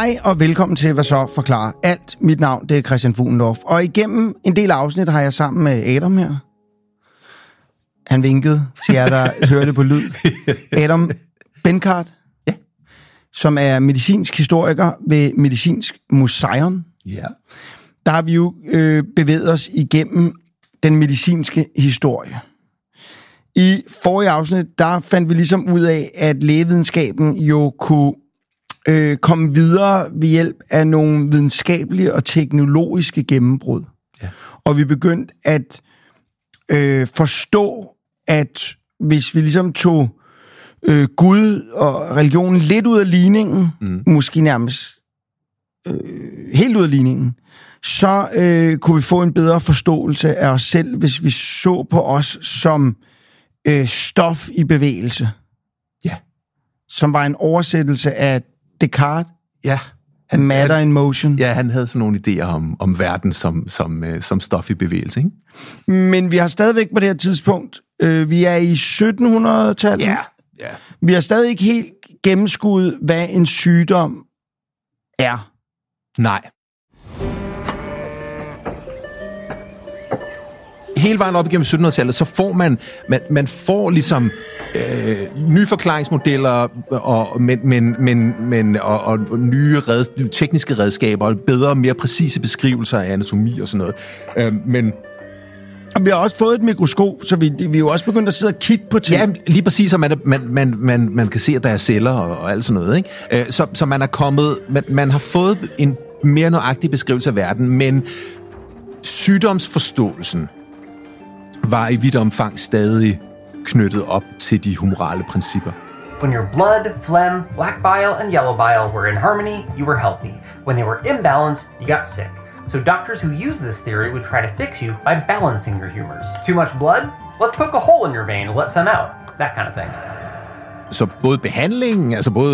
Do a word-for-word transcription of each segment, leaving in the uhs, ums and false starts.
Hej og velkommen til Hvad så forklarer alt. Mit navn det er Christian Fuglendorf, og igennem en del afsnit har jeg sammen med Adam her. Han vinkede til jer, der hørte på lyd. Adam Benkart, ja. Som er medicinsk historiker ved Medicinsk Museum. Ja. Der har vi jo øh, bevæget os igennem den medicinske historie. I forrige afsnit, der fandt vi ligesom ud af, at lægevidenskaben jo kunne øh, komme videre ved hjælp af nogle videnskabelige og teknologiske gennembrud. Ja. Og vi begyndte at øh, forstå, at hvis vi ligesom tog øh, Gud og religionen lidt ud af ligningen, mm. måske nærmest øh, helt ud af ligningen, så øh, kunne vi få en bedre forståelse af os selv, hvis vi så på os som øh, stof i bevægelse. Ja. Som var en oversættelse af Descartes. Ja. Han, Matter han, in motion. Ja, han havde sådan nogle idéer om, om verden som, som, øh, som stof i bevægelse, ikke? Men vi har stadigvæk på det her tidspunkt, øh, vi er i sytten hundrede-tallet. Ja, ja. Vi har stadig ikke helt gennemskuet, hvad en sygdom er. Nej. Hele vejen op igennem sytten hundrede-tallet, så får man, man, man får ligesom øh, nye forklaringsmodeller og, men, men, men, men, og, og nye red, tekniske redskaber og bedre, mere præcise beskrivelser af anatomi og sådan noget. Øh, men og vi har også fået et mikroskop, så vi, vi er jo også begyndt at sidde og kigge på ting. Ja, lige præcis, og man, man, man, man, man kan se, at der er celler og, og alt sådan noget, ikke? Øh, så, så man er kommet, man, man har fået en mere nøjagtig beskrivelse af verden, men sygdomsforståelsen var i vidt omfang stadig knyttet op til de humorale principper. When your blood, phlegm, black bile, and yellow bile were in harmony, you were healthy. When they were imbalanced, you got sick. So doctors who use this theory would try to fix you by balancing your humors. Too much blood? Let's poke a hole in your vein and let some out. That kind of thing. Så både behandlingen, altså både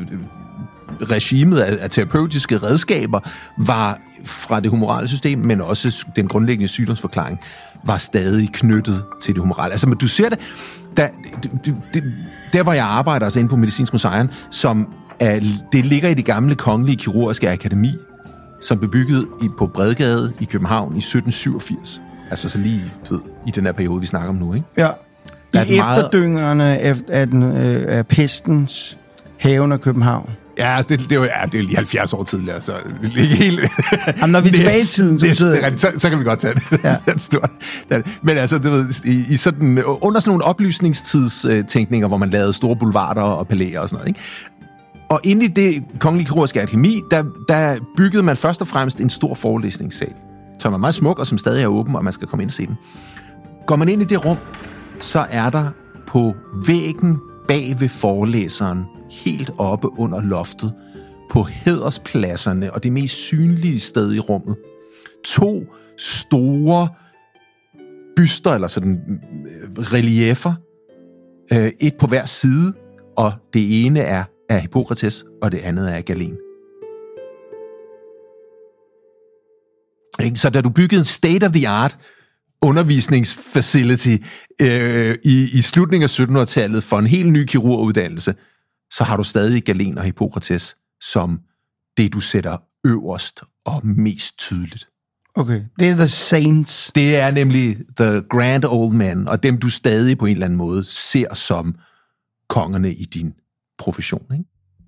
regimet af, af terapeutiske redskaber, var fra det humorale system, men også den grundlæggende sygdomsforklaring var stadig knyttet til det humorale. Altså, men du ser det, der, det, det, der hvor jeg arbejder, altså inde på Medicinsk Museum, som er, det ligger i det gamle kongelige kirurgiske akademi, som blev bygget i, på Bredgade i København i sytten syvogfirs. Altså så lige ved, i den her periode, vi snakker om nu, ikke? Ja, i efterdyngerne meget af, af, den, øh, af pestens haven af København. Ja, altså det, det, er jo, ja, det er jo lige halvfjerds år tidligere, så ikke helt. Jamen, når vi er tilbage i tiden, så, næste, det, så, så kan vi godt tage det. Ja. Men altså, du ved, i, i sådan, under sådan nogle oplysningstidstænkninger, hvor man lavede store boulevarder og palæer og sådan noget, ikke? Og inde i det kongelige kirurgiske akademi, der, der byggede man først og fremmest en stor forelæsningssal, som er meget smuk og som stadig er åben, og man skal komme ind og se den. Går man ind i det rum, så er der på væggen bag ved forelæseren, helt oppe under loftet, på hæderspladserne og det mest synlige sted i rummet, to store byster, eller sådan reliefer, et på hver side, og det ene er af Hippokrates, og det andet er af Galen. Så da du byggede en state-of-the-art undervisningsfacility øh, i, i slutningen af sytten hundrede-tallet for en helt ny kirurguddannelse, så har du stadig Galen og Hippokrates som det, du sætter øverst og mest tydeligt. Okay, det er the saints. Det er nemlig the grand old men, og dem du stadig på en eller anden måde ser som kongerne i din profession, ikke?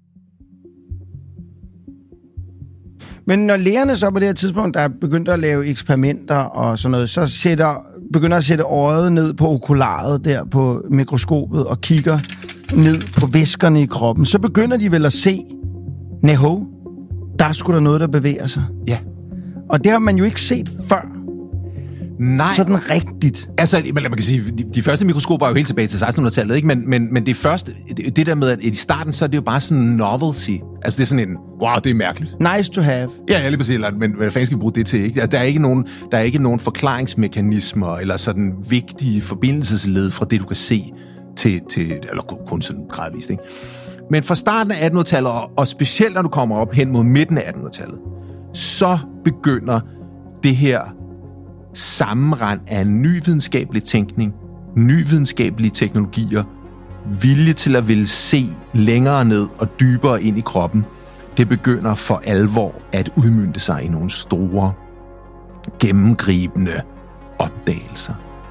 Men når lægerne så på det her tidspunkt, der er begyndt at lave eksperimenter og sådan noget, så sætter, begynder at sætte øjet ned på okularet der på mikroskopet og kigger ned på væskerne i kroppen, så begynder de vel at se, næhå, der er sgu da noget, der bevæger sig. Ja. Og det har man jo ikke set før. Nej. Sådan rigtigt. Altså, man kan sige, de, de første mikroskoper er jo helt tilbage til seksten hundrede-tallet, ikke? Men, men, men det første, det, det der med, at i starten, så er det jo bare sådan en novelty. Altså, det er sådan en, wow, det er mærkeligt. Nice to have. Ja, jeg lige præcis, men hvad fanden skal vi bruge det til, ikke? Der er ikke nogen, der er ikke nogen forklaringsmekanismer, eller sådan vigtige forbindelsesled fra det, du kan se, til, til eller kun sådan gradvist, ikke? Men fra starten af attenhundredetallet, og specielt når du kommer op hen mod midten af attenhundredetallet, så begynder det her sammenrend af en ny videnskabelig tænkning, ny videnskabelige teknologier, vilje til at ville se længere ned og dybere ind i kroppen, det begynder for alvor at udmønte sig i nogle store, gennemgribende opdagelser.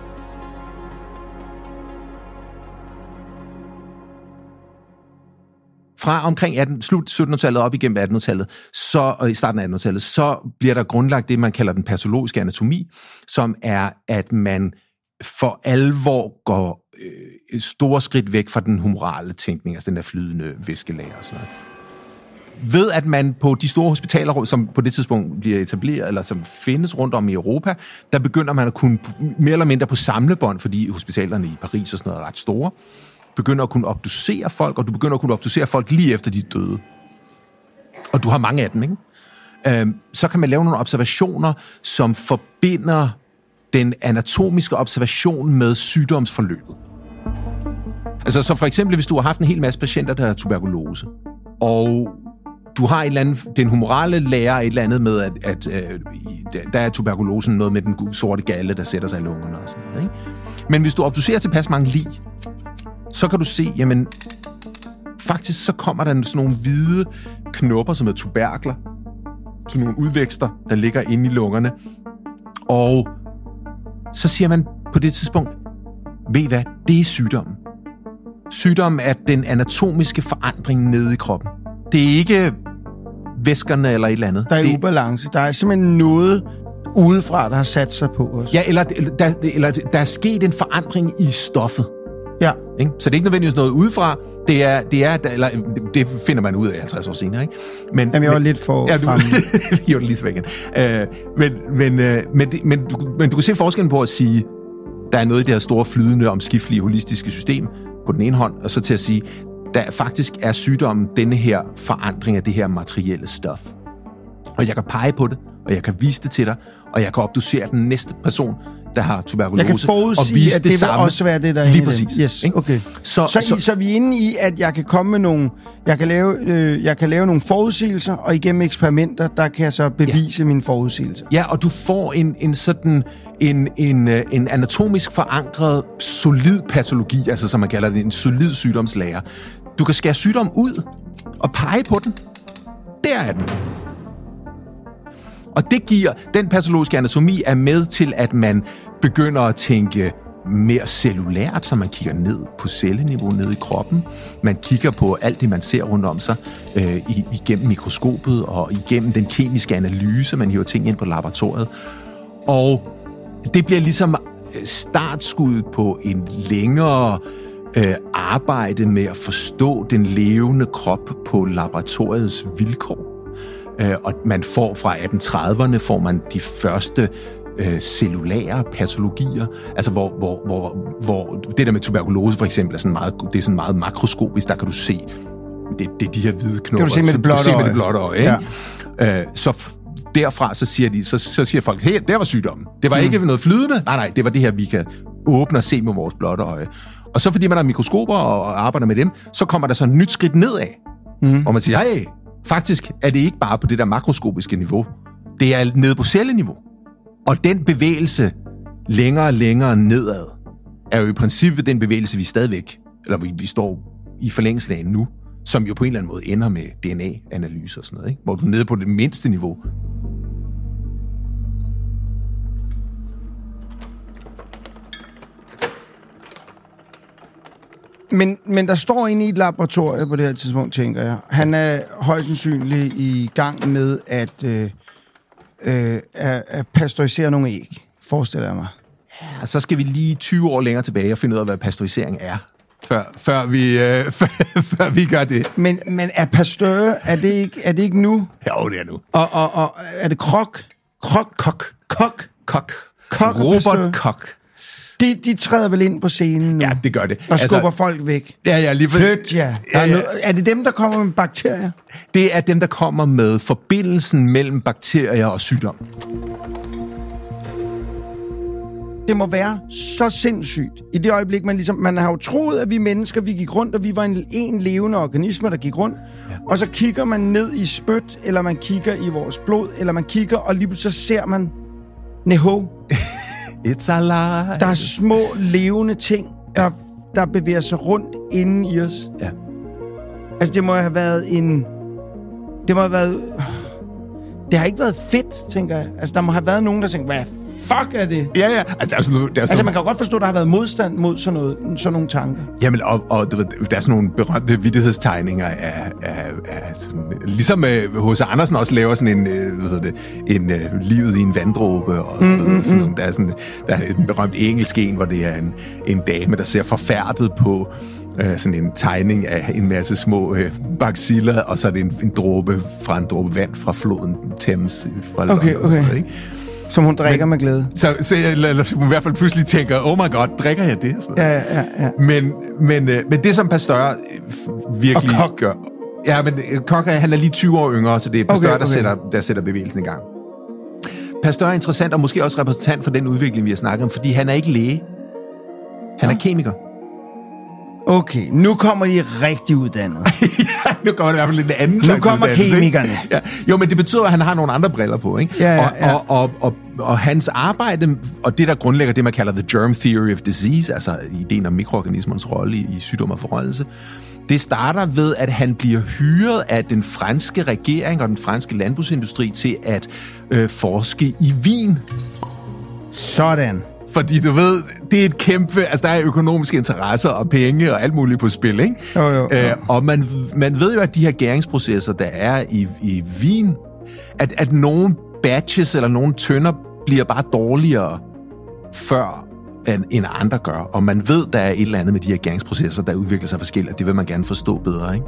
Fra omkring atten, slut syttenhundredetallet op igennem attenhundredetallet, så, og i starten af attenhundredetallet, så bliver der grundlagt det, man kalder den patologiske anatomi, som er, at man for alvor går øh, store skridt væk fra den humorale tænkning, altså den der flydende væskelager og sådan noget. Ved at man på de store hospitaler, som på det tidspunkt bliver etableret, eller som findes rundt om i Europa, der begynder man at kunne mere eller mindre på samlebånd, fordi hospitalerne i Paris og sådan noget er ret store, begynder at kunne obducere folk, og du begynder at kunne obducere folk lige efter de er døde. Og du har mange af dem, ikke? Øhm, så kan man lave nogle observationer, som forbinder den anatomiske observation med sygdomsforløbet. Altså, så for eksempel, hvis du har haft en hel masse patienter, der har tuberkulose, og du har et eller andet, den humorale lærer et eller andet med, at, at, at der er tuberkulosen noget med den sorte galle, der sætter sig i lungerne og sådan noget, ikke? Men hvis du obducerer tilpas mange lig, så kan du se, jamen, faktisk så kommer der sådan nogle hvide knopper, som er tuberkler, sådan nogle udvækster, der ligger inde i lungerne, og så siger man på det tidspunkt, ved I hvad, det er sygdommen. Sygdommen er den anatomiske forandring nede i kroppen. Det er ikke væskerne eller et eller andet. Der er det... ubalance. Der er simpelthen noget udefra, der har sat sig på os. Ja, eller, der, eller der er sket en forandring i stoffet. Ja. Ikke? Så det er ikke nødvendigvis noget udefra. Det er, det er, eller det finder man ud af halvtreds år senere, ikke? Men, Jamen, jeg var men, lidt for ja, du, fremme. jeg gjorde det lige tilbage igen. Uh, men, men, uh, men, men, du, men du kan se forskellen på at sige, der er noget i det her store, flydende, omskiftelige, holistiske system på den ene hånd, og så til at sige, der faktisk er sygdommen denne her forandring af det her materielle stof. Og jeg kan pege på det, og jeg kan vise det til dig, og jeg kan obducere den næste person, der har tuberkulose. Jeg kan forudsige, og vise at det, det vil også være det, der er lige præcis. Yes, okay. Så, så, så, I, så er vi inde i, at jeg kan komme med nogle, jeg kan lave, øh, jeg kan lave nogle forudsigelser, og igennem eksperimenter, der kan jeg så bevise ja. mine forudsigelser. Ja, og du får en, en sådan en, en, en anatomisk forankret, solid patologi, altså som man kalder det, en solid sygdomslære. Du kan skære sygdom ud og pege på den. Der er den. Og det giver, den patologiske anatomi er med til, at man begynder at tænke mere cellulært, så man kigger ned på celleniveau, ned i kroppen. Man kigger på alt det, man ser rundt om sig, øh, igennem mikroskopet og igennem den kemiske analyse, man hiver ting ind på laboratoriet. Og det bliver ligesom startskuddet på en længere øh, arbejde med at forstå den levende krop på laboratoriets vilkår. Og man får fra atten trediverne får man de første øh, cellulære patologier, altså hvor, hvor, hvor, hvor det der med tuberkulose for eksempel er sådan meget, det er sådan meget makroskopisk, der kan du se, det, det er de her hvide knopper. Kan du se med det blotte øje. Med det blotte øje, ja. øh, så f- derfra så siger, de, så, så siger folk, hey, der var sygdommen. Det var mm. ikke noget flydende, nej nej, det var det her, vi kan åbne og se med vores blotte øje. Og så fordi man har mikroskoper og arbejder med dem, så kommer der så et nyt skridt nedad, mm. hvor man siger, hey, faktisk er det ikke bare på det der makroskopiske niveau. Det er nede på celleniveau. Og den bevægelse længere og længere nedad, er jo i princippet den bevægelse, vi stadigvæk, eller vi, vi står i forlængelsen af nu, som jo på en eller anden måde ender med D N A-analyse og sådan noget, ikke? Hvor du er nede på det mindste niveau. Men, men der står inde i et laboratorium på det her tidspunkt, tænker jeg. Han er højst sandsynligt i gang med at, øh, øh, at, at pasteurisere nogle æg, forestiller jeg mig. Ja, så skal vi lige tyve år længere tilbage og finde ud af, hvad pasteurisering er, før, før, vi, øh, før, før vi gør det. Men, men er Pasteur, er det ikke, er det ikke nu? Jo, det er nu. Og, og, og er det Krok? Krok? Kok. Kok? Kok. Kok Robert Koch. De, de træder vel ind på scenen nu? Ja, det gør det. Og skubber altså, folk væk. Ja, ja, lige for... Flyt, ja. Er, ja, ja. noget, er det dem, der kommer med bakterier? Det er dem, der kommer med forbindelsen mellem bakterier og sygdom. Det må være så sindssygt. I det øjeblik, man ligesom... Man har jo troet, at vi mennesker, vi gik rundt, og vi var en, en levende organisme, der gik rundt. Ja. Og så kigger man ned i spyt, eller man kigger i vores blod, eller man kigger, og lige pludselig så ser man... Neho. It's alive. Der er små, levende ting, der, der bevæger sig rundt inde i os. Ja. Altså, det må have været en... det må have været... Det har ikke været fedt, tænker jeg. Altså, der må have været nogen, der tænker, hvad fuck er det? Ja, ja. Altså, der er sådan, der er sådan, altså man kan jo godt forstå, at der har været modstand mod sådan, noget, sådan nogle tanker. Jamen, og, og du ved, der er sådan nogle berømte vittighedstegninger af... af, af sådan, ligesom H C. Andersen også laver sådan en... Hvad hedder det? En uh, livet i en vanddråbe. Og, mm, ved, sådan, mm. Der er sådan der er en berømt engelsk en, hvor det er en, en dame, der ser forfærdet på... Øh, sådan en tegning af en masse små øh, baciller, og så er det en, en dråbe fra en dråbe vand fra floden Thames fra London. Okay, okay. Sted, ikke? Som hun drikker Men, med glæde. Så, så jeg eller, i hvert fald pludselig tænker, oh my god, drikker jeg det? Sådan. Ja, ja, ja. Men, men, øh, men det, som Pasteur virkelig og Koch. gør... Ja, men Koch, han er lige tyve år yngre, så det er Pasteur, okay, okay. Der, sætter, der sætter bevægelsen i gang. Pasteur er interessant, og måske også repræsentant for den udvikling, vi har snakket om, fordi han er ikke læge. Han ja. er kemiker. Okay, nu kommer de rigtig uddannet. Ja, nu kommer det i hvert fald en anden slags Nu kommer kemikerne. Ja. Jo, men det betyder, at han har nogle andre briller på, ikke? Ja, ja, ja. Og, og, og, og, og hans arbejde, og det, der grundlægger det, man kalder the germ theory of disease, altså ideen om mikroorganismernes rolle i, i sygdom og forrådnelse, det starter ved, at han bliver hyret af den franske regering og den franske landbrugsindustri til at øh, forske i vin. Sådan. Fordi du ved, det er et kæmpe... Altså, der er økonomiske interesser og penge og alt muligt på spil, ikke? Jo, jo, jo. Æ, og man, man ved jo, at de her gæringsprocesser, der er i, i vin, at, at nogle batches eller nogle tønder bliver bare dårligere før, end, end andre gør. Og man ved, der er et eller andet med de her gæringsprocesser, der udvikler sig forskelligt, og det vil man gerne forstå bedre, ikke?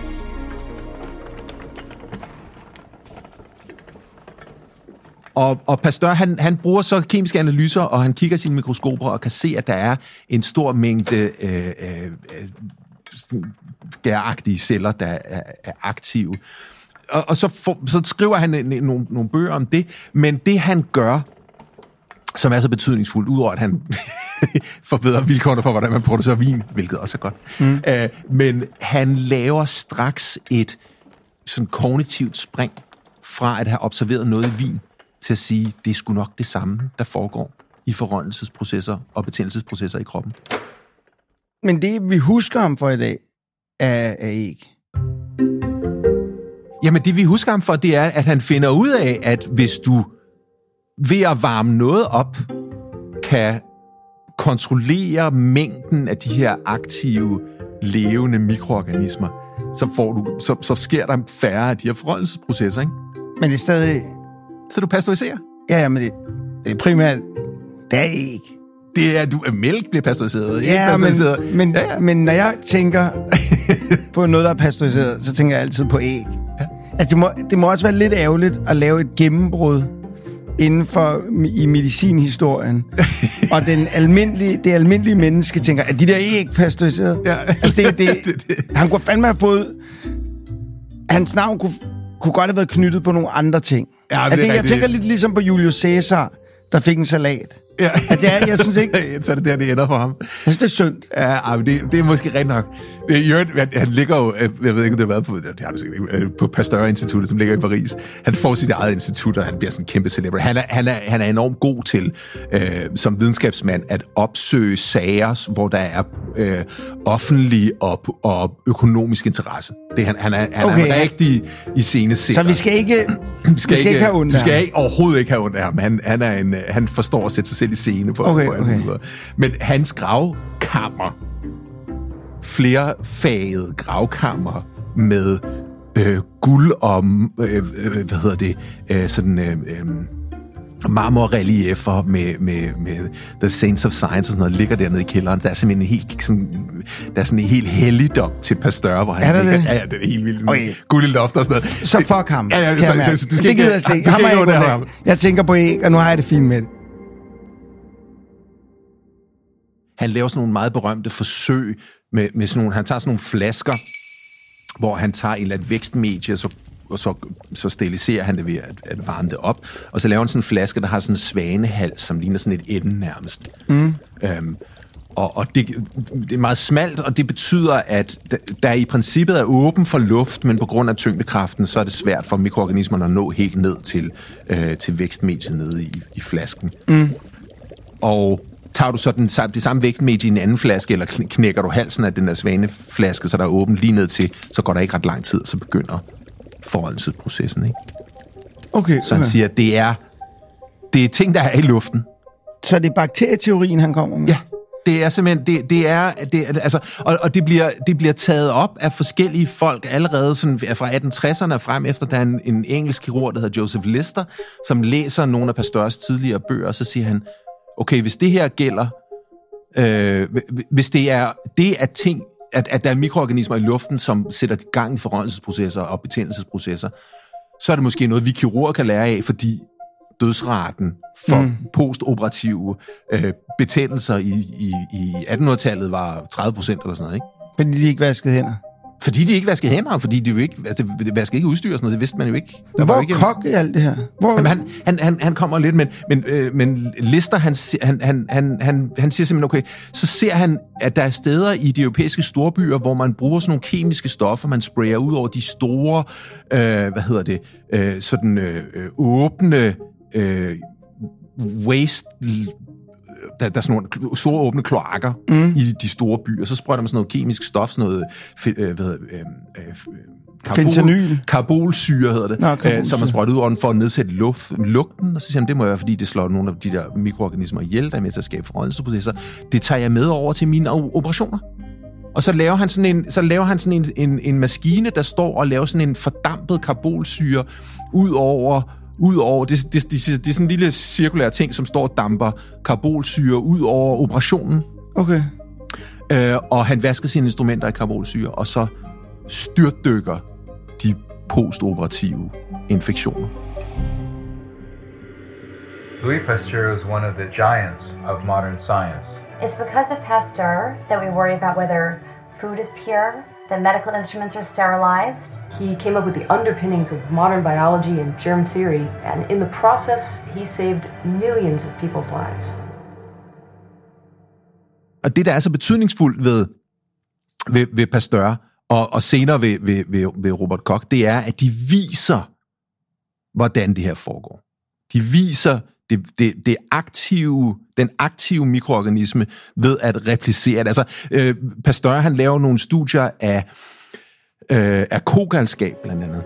Og, og Pasteur, han, han bruger så kemiske analyser, og han kigger sine mikroskoper og kan se, at der er en stor mængde øh, øh, gæragtige celler, der er, er aktive. Og, og så, for, så skriver han nogle, nogle bøger om det, men det han gør, som er så betydningsfuldt, udover at han forbedrer vilkårene for, hvordan man producerer vin, hvilket også er godt, mm. øh, men han laver straks et sådan kognitivt spring fra at have observeret noget i vin, til at sige, det er sgu nok det samme, der foregår i forrådnelsesprocesser og betændelsesprocesser i kroppen. Men det, vi husker ham for i dag, er, er ikke. Jamen, det vi husker ham for, det er, at han finder ud af, at hvis du ved at varme noget op, kan kontrollere mængden af de her aktive, levende mikroorganismer, så, får du, så, så sker der færre af de her forrådnelsesprocesser, ikke? Men det er stadig... Så du pasteuriserer? Ja, ja, men det, det er primært... Det er ikke. Det er, du, mælk bliver pasteuriseret. Ja, pasteuriseret. Men, men, ja, ja. men når jeg tænker på noget, der er pasteuriseret, så tænker jeg altid på æg. Ja. Altså, det må, det må også være lidt ærgerligt at lave et gennembrud inden for i medicinhistorien. Og den almindelige, det almindelige menneske tænker, at de der æg pasteuriseret? Ja. Altså, det, det, det, det. Han kunne fandme have fået... Hans navn kunne, kunne godt have været knyttet på nogle andre ting. Ja, altså, det, jeg tænker lidt ligesom på Julius Caesar, der fik en salat. Ja. At det er, jeg synes ikke... Så er det der, det ender for ham. Jeg synes, det er synd. Ja, men det, det er måske rent nok. Han ligger jo, jeg ved ikke, om det har været på, det har det ikke, på Pasteur-instituttet, som ligger i Paris. Han får sit eget institut, og han bliver sådan en kæmpe celebrity. Han er, han er, han er enormt god til, øh, som videnskabsmand, at opsøge sager, hvor der er øh, offentlig og, og økonomisk interesse. Det, han, han er, han okay, er rigtig ja. i scenesætter. Så vi skal ikke, vi skal, vi skal ikke, ikke have ondt af ham? Du skal ikke, overhovedet ikke have ondt af ham. Han, han, er en, han forstår at sætte sig selv i scene på, okay, på okay. Men hans gravkammer, flerfaget gravkammer med øh, guld og, øh, øh, hvad hedder det, øh, sådan... Øh, øh, marmorreliefer med, med, med The Saints of Science og sådan noget, ligger dernede i kælderen. Der er simpelthen en helt, sådan, der er sådan en helt helligdom til Pasteur, hvor han er ligger. Det? Ja, ja, det er helt vildt. Okay. Guld i loft og sådan noget. Så fuck ham. Ja, ja, så, så, så, du skal det gider jeg slet ikke. Ham ikke jeg, jeg tænker på æg, og nu har jeg det fint med det. Han laver sådan nogle meget berømte forsøg med, med sådan nogle, han tager sådan nogle flasker, hvor han tager et eller andet vækstmedie, så og så, så steriliserer han det ved at, at varme det op, og så laver han sådan en flaske, der har sådan en svanehals, som ligner sådan et ende nærmest. Mm. Øhm, og og det, det er meget smalt, og det betyder, at der i princippet er åben for luft, men på grund af tyngdekraften, så er det svært for mikroorganismerne at nå helt ned til, øh, til vækstmediet nede i, i flasken. Mm. Og tager du så den, det samme vækstmedie i en anden flaske, eller knækker du halsen af den der svaneflaske, så der er åben lige ned til, så går der ikke ret lang tid, så begynder forholdelsesprocessen, ikke? Okay, Så han okay. siger, at det er, det er ting, der er i luften. Så det er bakterieteorien, han kommer med? Ja, det er simpelthen, det, det er, det, altså, og, og det, bliver, det bliver taget op af forskellige folk allerede sådan fra atten tresserne frem efter, der er en, en engelsk kirurg, der hedder Joseph Lister, som læser nogle af Pasteurs tidligere bøger, og så siger han, okay, hvis det her gælder, øh, hvis det er, det er ting, at, at der er mikroorganismer i luften, som sætter i gang i forrådnelsesprocesser og betændelsesprocesser, så er det måske noget, vi kirurger kan lære af, fordi dødsraten for mm. postoperative øh, betændelser i, i, i attenhundredetallet var tredive procent eller sådan noget, ikke? Fordi de ikke vaskede hænder? Fordi de ikke vaskede hænder, fordi de jo ikke, altså, det vaskede ikke udstyr og sådan noget, det vidste man jo ikke. Der Hvor var ikke Koch i alt det her? Hvor... Jamen, han, han, han, han kommer lidt, men, men, øh, men Lister, han, han, han, han, han, han siger simpelthen, okay, så ser han, at der er steder i de europæiske storbyer, hvor man bruger sådan nogle kemiske stoffer, man sprayer ud over de store, øh, hvad hedder det, øh, sådan øh, åbne, øh, waste, der, der er sådan nogle store åbne kloakker mm. i de store byer, så sprøjter man sådan noget kemisk stof, sådan noget, øh, hvad hedder øh, øh, Fentanyl. Karbolsyre hedder det, Nå, øh, som man sprøjter ud over den for at nedsætte luft, lugten, og så siger han, det må jeg, fordi det slår nogle af de der mikroorganismer ihjel, der er med til at skabe forrådnelsesprocesser. Det tager jeg med over til mine operationer. Og så laver han sådan en, så laver han sådan en, en, en maskine, der står og laver sådan en fordampet karbolsyre ud over ud over, det, det, det, det er sådan en lille cirkulær ting, som står og damper karbolsyre ud over operationen. Okay. Øh, og han vasker sine instrumenter i karbolsyre, og så styrtdykker de postoperative infektioner. Louis Pasteur is one of the giants of modern science. It's because of Pasteur that we worry about whether food is pure, that medical instruments are sterilized. He came up with the underpinnings of modern biology and germ theory, and in the process, he saved millions of people's lives. Og det, der er så betydningsfuldt ved, ved, ved Pasteur, og, og senere ved, ved, ved, ved Robert Koch, det er, at de viser, hvordan det her foregår. De viser det, det, det aktive, den aktive mikroorganisme ved at replicere det. Altså, øh, Pasteur, han laver nogle studier af, øh, af kogalskab, blandt andet.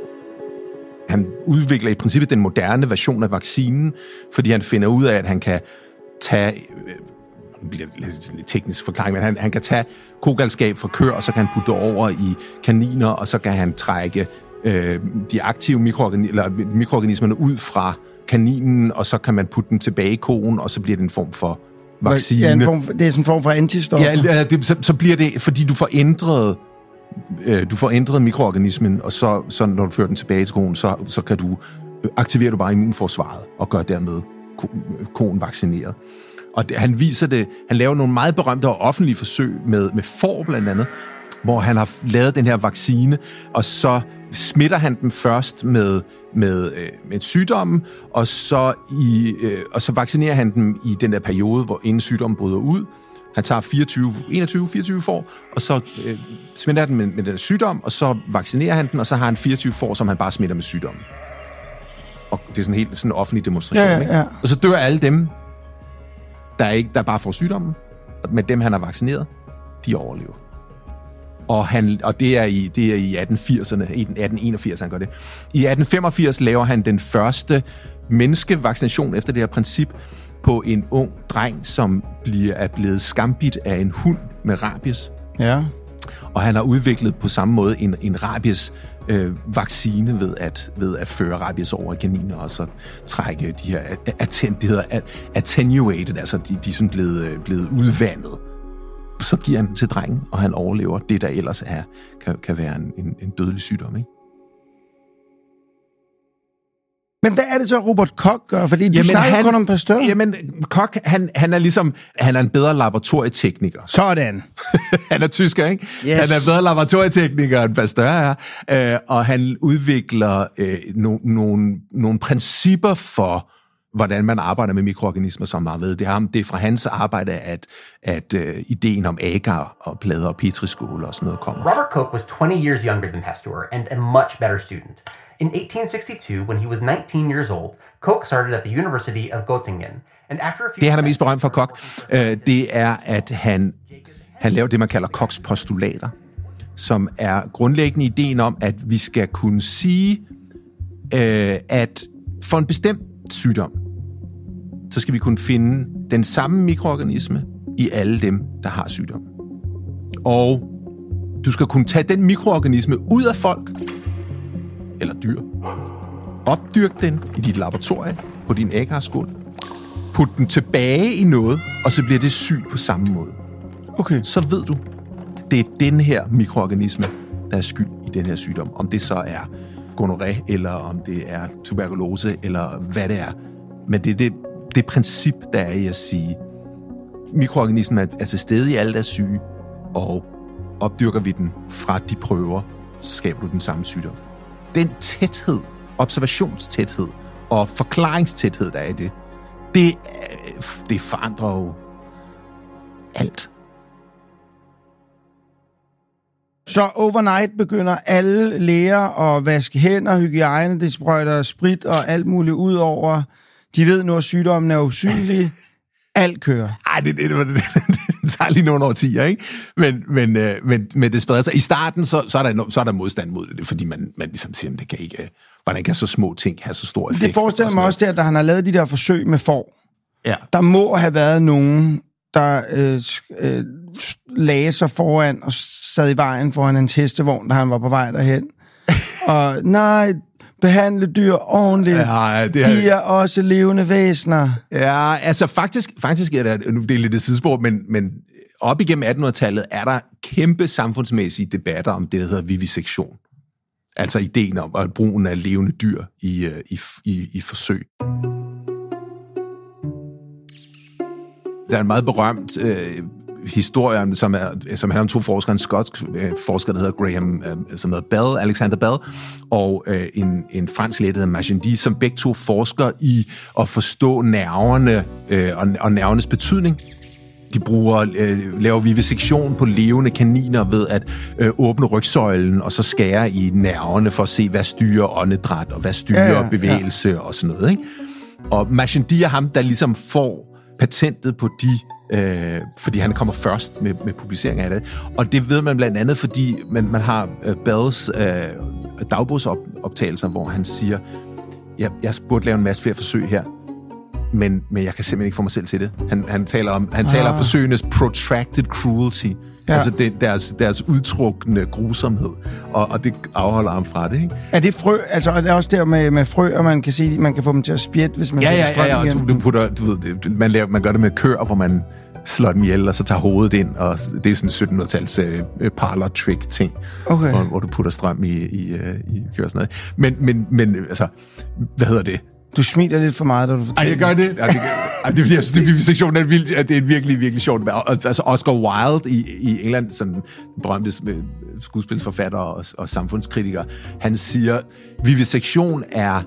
Han udvikler i princippet den moderne version af vaccinen, fordi han finder ud af, at han kan tage... Øh, det bliver lidt teknisk forklaring, men han, han kan tage kogalskab fra køer, og så kan han putte det over i kaniner, og så kan han trække øh, de aktive mikroorganismer, eller mikroorganismerne ud fra kaninen, og så kan man putte den tilbage i koen, og så bliver det en form for vaccine. Ja, en form for, det er sådan en form for antistoffer. Ja, det, så, så bliver det, fordi du får ændret, øh, du får ændret mikroorganismen, og så, så når du fører den tilbage til koen, så, så kan du aktivere du bare immunforsvaret, og gøre dermed koen vaccineret. Og det, han viser det, han laver nogle meget berømte og offentlige forsøg med, med får blandt andet, hvor han har lavet den her vaccine, og så smitter han dem først med, med, øh, med sygdommen, og så, i, øh, og så vaccinerer han dem i den der periode, hvor inden sygdommen bryder ud. Han tager fireogtyve, enogtyve, fireogtyve får, og så øh, smitter han dem med, med den sygdom, og så vaccinerer han den, og så har han fireogtyve får, som han bare smitter med sygdommen. Og det er sådan en helt sådan en offentlig demonstration. Ja, ja, ja. Ikke? Og så dør alle dem, der, ikke, der bare får sygdommen, og med dem, han har vaccineret, de overlever. Og, han, og det er i, det er i atten firserne, i atten enogfirs, han gør det. I atten femogfirs laver han den første menneskevaccination efter det her princip på en ung dreng, som bliver, er blevet skambidt af en hund med rabies. Ja. Og han har udviklet på samme måde en, en rabies øh, vaccine ved at, ved at føre rabies over i kaniner, og så trække de her, atten, det hedder attenuated, altså de, de er sådan blevet, blevet udvandet. Så giver han den til drengen, og han overlever det, der ellers er, kan, kan være en, en, en dødelig sygdom, ikke? Men hvad er det så, Robert Koch gør? Fordi du jamen, snakker han, kun om Pasteur. Jamen, Koch, han, han er ligesom, han er en bedre laboratorietekniker. Sådan. Han er tysker, ikke? Yes. Han er en bedre laboratorietekniker, end Pasteur er. Øh, og han udvikler øh, nogle no, no, principper for, hvordan man arbejder med mikroorganismer, som meget ved. Det er, det er fra hans arbejde, at, at uh, ideen om agar og plader og petriskåle og sådan noget kommer. Robert Koch was twenty years younger than Pasteur and a much better student. In eighteen sixty-two, when he was nineteen years old, Koch started at the University of Göttingen. And after a few det, han er mest berømt for Koch, øh, det er, at han, han laver det, man kalder Kochs postulater, som er grundlæggende ideen om, at vi skal kunne sige, øh, at for en bestemt sygdom, så skal vi kunne finde den samme mikroorganisme i alle dem, der har sygdom. Og du skal kunne tage den mikroorganisme ud af folk, eller dyr, opdyrke den i dit laboratorie, på din agarskål, putte den tilbage i noget, og så bliver det sygt på samme måde. Okay. Så ved du, det er den her mikroorganisme, der er skyld i den her sygdom. Om det så er gonorré, eller om det er tuberkulose, eller hvad det er. Men det er det, det princip, der er i at sige, mikroorganismen er til stede i alle deres syge, og opdyrker vi den fra de prøver, så skaber du den samme sygdom. Den tæthed, observationstæthed og forklaringstæthed, der er i det, det, det forandrer jo alt. Så overnight begynder alle læger at vaske hænder, hygiejne, det sprøjter sprit og alt muligt ud over. De ved nu, at sygdommen er usynlig. Alt kører. Ej, det, det, det, det, det tager lige nogle årtier, ikke? Men, men, men, men det spreder sig. I starten, så, så, er der, så er der modstand mod det, fordi man, man ligesom siger, at det kan ikke, hvordan kan så små ting have så stor effekt? Det forestiller mig også der, da han har lavet de der forsøg med får. Ja. Der må have været nogen, der øh, øh, lagde sig foran og sad i vejen foran en hestevogn, da han var på vej derhen. Og nej, behandle dyr ordentligt. Ja, det er... De er også levende væsener. Ja, altså faktisk, faktisk er det, nu det er lidt et sidespor, men, men op igennem attenhundredetallet er der kæmpe samfundsmæssige debatter om det, der hedder vivisektion. Altså ideen om at brugen af levende dyr i, i, i, i forsøg. Der er en meget berømt øh, historie, som, er, som handler om to forskere, en skotsk øh, forsker, der hedder Graham, øh, som hedder Bell, Alexander Bell, og øh, en, en fransk læge, der hedder Magendie, som begge to forsker i at forstå nerverne øh, og, og nervernes betydning. De bruger, øh, laver vivisektion på levende kaniner ved at øh, åbne rygsøjlen og så skære i nerverne for at se, hvad styrer åndedræt og hvad styrer ja, ja, bevægelse ja. og sådan noget. Ikke? Og Magendie er ham, der ligesom får patentet på de, øh, fordi han kommer først med, med publicering af det. Og det ved man blandt andet, fordi man, man har øh, Bells øh, dagbogsoptagelser, hvor han siger, jeg, jeg burde lave en masse flere forsøg her, men, men jeg kan simpelthen ikke få mig selv til det. Han, han taler om, han taler ah. om forsøgenes protracted cruelty, ja. altså det, deres, deres udtrukne grusomhed, og, og det afholder ham fra det, ikke? Er det frø, altså er det også der med, med frø, og man kan sige, man kan få dem til at spjætte, hvis man ja, sætter ja, ja, ja, og du, du putter, du ved, det, man, laver, man gør det med køer, hvor man slår dem ihjel, og så tager hovedet ind, og det er sådan en syttenhundredetals uh, parlor trick ting, okay. hvor, hvor du putter strøm i, i, uh, i køer og sådan noget. Men, men, men altså, hvad hedder det? Du smiler lidt for meget, da du fortæller. Ej, jeg gør det. Ej, det, ej, det er fordi, jeg synes, det vivisektion er, vildt, at det er virkelig, virkelig sjovt. Altså, Oscar Wilde i, i England, sådan en berømte skuespilsforfatter og, og samfundskritiker, han siger, vivisektion er,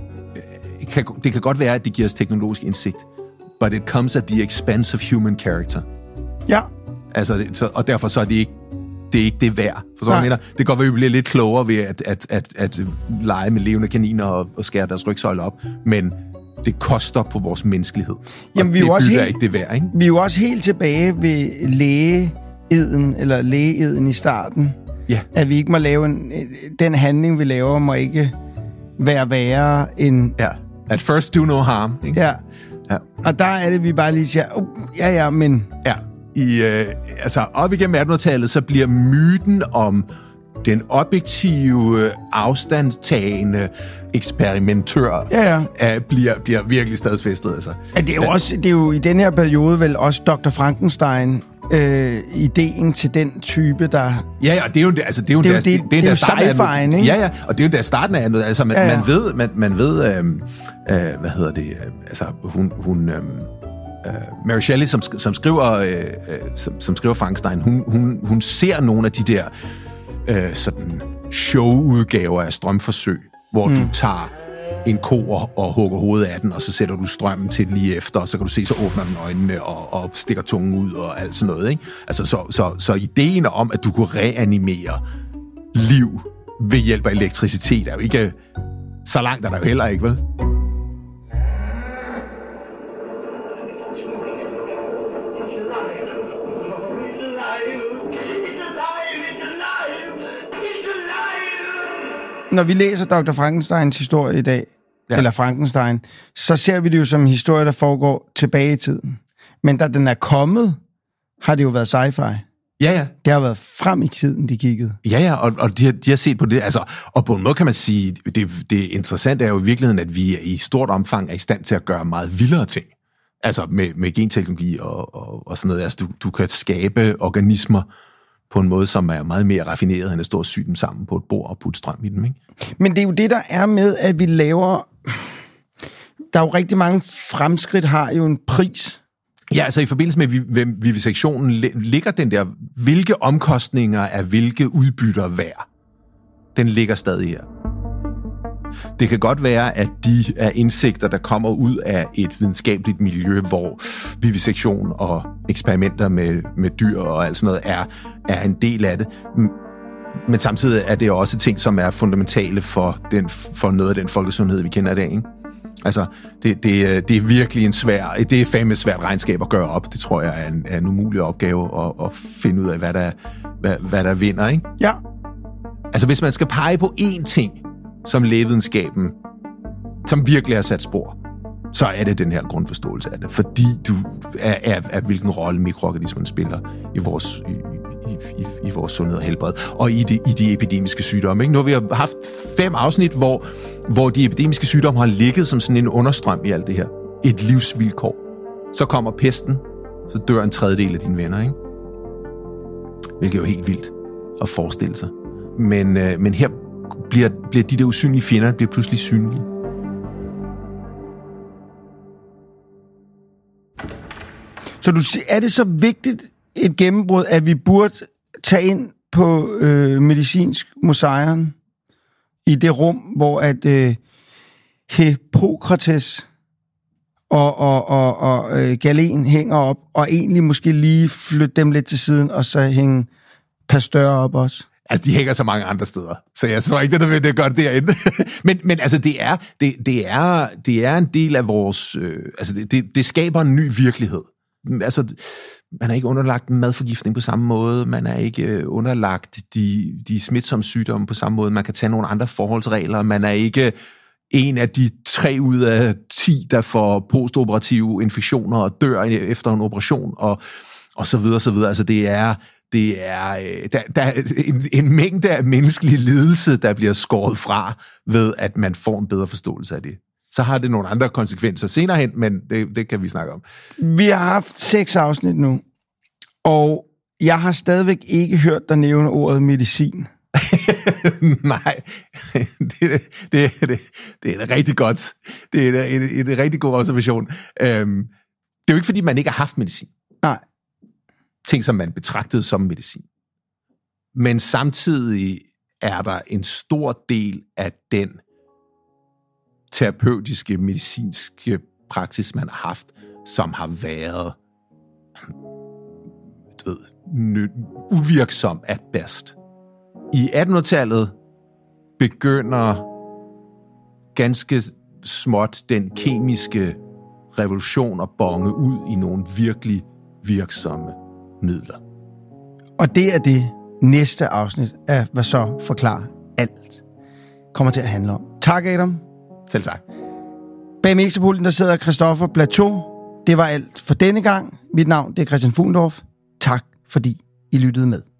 kan, det kan godt være, at det giver os teknologisk indsigt, but it comes at the expense of human character. Ja. Altså, det, så, og derfor så er det ikke det er ikke det værd. For så mener, det kan godt være, at vi bliver lidt klogere ved at, at, at, at lege med levende kaniner og, og skære deres rygsøjle op, men det koster på vores menneskelighed. Jamen, vi er det også helt, ikke det værd, ikke? Vi er jo også helt tilbage ved lægeeden, eller lægeeden i starten. Ja. At vi ikke må lave en, den handling, vi laver, må ikke være værre end... Ja, at first do no harm, ikke? Ja. Ja. Og der er det, vi bare lige siger, oh, ja, ja, men... Ja. I, øh, altså op igennem attenhundredetallet, så bliver myten om den objektive, afstandstagende eksperimentør ja, ja. Øh, bliver, bliver virkelig stadfæstet. Altså. Ja, det, er jo også, det er jo i den her periode vel også doktor Frankenstein, øh, ideen til den type, der... Ja, ja, det er jo altså det er jo det er deres, jo, det, det, det er det er jo sci-fi, ikke? Ja, ja, og det er jo der starten af noget. Altså man, ja, ja. man ved, man, man ved, øh, øh, hvad hedder det? Øh, altså hun, hun øh, Uh, Mary Shelley, som, som, skriver, uh, uh, som, som skriver Frankenstein, hun, hun, hun ser nogle af de der uh, sådan showudgaver af strømforsøg, hvor mm. du tager en ko og, og hugger hovedet af den, og så sætter du strømmen til lige efter, og så kan du se, så åbner den øjnene og, og stikker tungen ud og alt sådan noget. Ikke? Altså, så, så, så ideen om, at du kunne reanimere liv ved hjælp af elektricitet, er jo ikke så langt, er der jo heller ikke, vel? når vi læser doktor Frankensteins historie i dag, ja. eller Frankenstein, så ser vi det jo som en historie, der foregår tilbage i tiden. Men da den er kommet, har det jo været sci-fi. Ja, ja. Det har været frem i tiden, de kiggede. Ja, ja, og, og de, har, de har set på det. Altså, og på en måde kan man sige, det, det interessante er jo i virkeligheden, at vi i stort omfang er i stand til at gøre meget vildere ting. Altså med, med genteknologi og, og, og sådan noget. Altså, du, du kan skabe organismer på en måde, som er meget mere raffineret, end at stå og sy dem sammen på et bord og putte strøm i dem, ikke? Men det er jo det, der er med, at vi laver... Der er jo rigtig mange fremskridt, har jo en pris. Ja, altså i forbindelse med vivisektionen ligger den der, hvilke omkostninger er hvilke udbytter værd. Den ligger stadig her. Det kan godt være, at de er indsigter, der kommer ud af et videnskabeligt miljø, hvor vivisektion og eksperimenter med, med dyr og alt sådan noget er, er en del af det. Men samtidig er det også ting, som er fundamentale for, den, for noget af den folkesundhed, vi kender i dag, ikke? Altså, det, det, det er virkelig en svær, det er fandme svært regnskab at gøre op. Det tror jeg er en, er en umulig opgave at, at finde ud af, hvad der, hvad, hvad der vinder, ikke? Ja. Altså, hvis man skal pege på én ting, som lægevidenskaben, som virkelig har sat spor, så er det den her grundforståelse af det. Fordi du er, er, er hvilken rolle mikroorganismerne spiller i vores, i, i, i, i vores sundhed og helbred, og i de, i de epidemiske sygdomme. Ikke? Nu har vi haft fem afsnit, hvor, hvor de epidemiske sygdomme har ligget som sådan en understrøm i alt det her. Et livsvilkår. Så kommer pesten, så dør en tredjedel af dine venner, ikke? Hvilket er jo helt vildt at forestille sig. Men, øh, men her bliver, bliver de der usynlige fjender bliver pludselig synlige. Så du, er det så vigtigt et gennembrud, at vi burde tage ind på øh, medicinsk museum i det rum, hvor at øh, Hippokrates og, og, og, og øh, Galen hænger op, og egentlig måske lige flytte dem lidt til siden, og så hænge Pasteur op også? Altså, de hænger så mange andre steder, så jeg tror ikke, det er nødvendigt at gøre det derinde. men, men altså, det er, det, det, er, det er en del af vores... Øh, altså, det, det, det skaber en ny virkelighed. Altså, man er ikke underlagt madforgiftning på samme måde, man er ikke underlagt de, de smitsomme sygdomme på samme måde, man kan tage nogle andre forholdsregler, man er ikke en af de tre ud af ti, der får postoperative infektioner og dør efter en operation, og, og så videre, så videre. Altså, det er... Det er, der, der er en, en mængde af menneskelig lidelse, der bliver skåret fra, ved at man får en bedre forståelse af det. Så har det nogle andre konsekvenser senere hen, men det, det kan vi snakke om. Vi har haft seks afsnit nu, og jeg har stadigvæk ikke hørt dig nævne ordet medicin. Nej, det, det, det, det er rigtig godt. Det er en, en, en rigtig god observation. Øhm, det er jo ikke, fordi man ikke har haft medicin. Nej. Ting, som man betragtede som medicin. Men samtidig er der en stor del af den terapeutiske, medicinske praksis, man har haft, som har været du ved, uvirksom at bedst. I attenhundredetallet begynder ganske småt den kemiske revolution at bonge ud i nogle virkelig virksomme midler. Og det er det næste afsnit af Hvad så forklarer alt kommer til at handle om. Tak, Adam. Selv tak. Bag mixerpulten der sidder Christoffer Plateau. Det var alt for denne gang. Mit navn det er Christian Fuglendorf. Tak fordi I lyttede med.